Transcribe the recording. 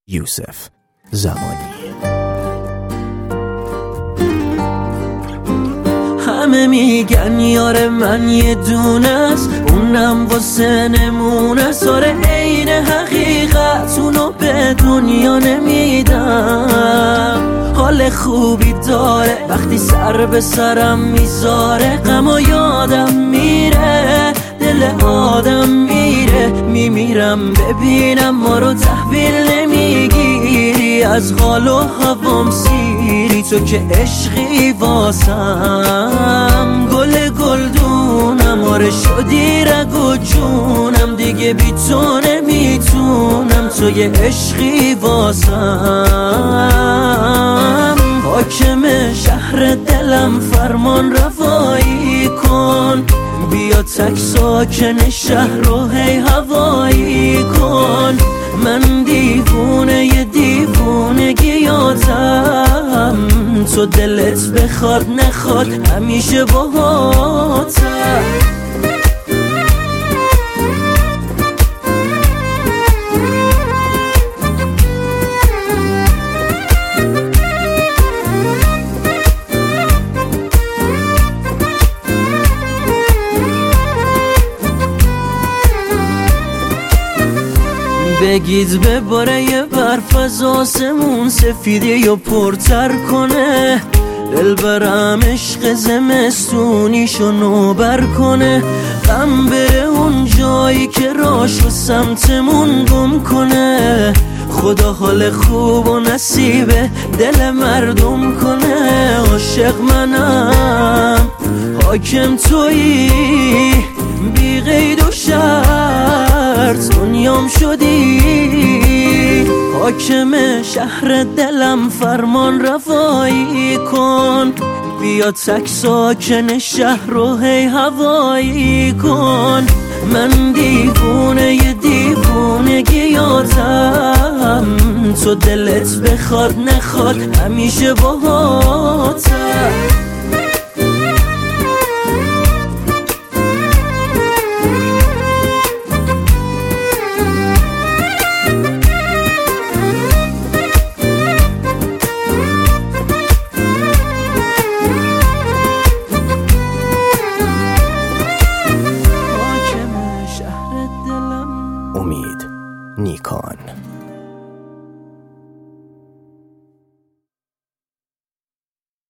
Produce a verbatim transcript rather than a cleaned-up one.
یوسف زمانی. همه میگن یار من یه دونه است، اونم واسه نمونه. ساره عین حقیقت اونو به دنیا نمیدم. حال خوبی داره وقتی سر به سرم میذاره، غم و یادم میره، دل آدم میره. میمیرم ببینم ما رو تحویل نمیگیری، از حال و هوام سیری. تو که عشقی واسم، گل گلدونم، آره شدی رگ و جونم. دیگه بی تو نمیتونم، تو یه عشقی واسم. حاکم شهر دلم فرمان روایی کن، بیا تک ساکن شهر رو هی هوایی کن. من دیوونه ی دیوونگی یادم، تو دلت بخواد نخواد همیشه باهاتم. بگید بباره یه برف از آسمون، سفیدی یا پرتر کنه. دل برم عشق زمستونیشو نوبر کنه. غم بره اون جایی که راشو سمتمون گم کنه. خدا حال خوب و نصیب دل مردم کنه. عاشق منم، حاکم تویی، بی قید و شرط دنیام شدی. حاکم شهر دلم فرمان روایی کن، بیا تک ساکن شهر رو هی هوایی کن. من دیوونه ی دیوونگی یادم، تو دلت بخواد نخواد همیشه باهاتم.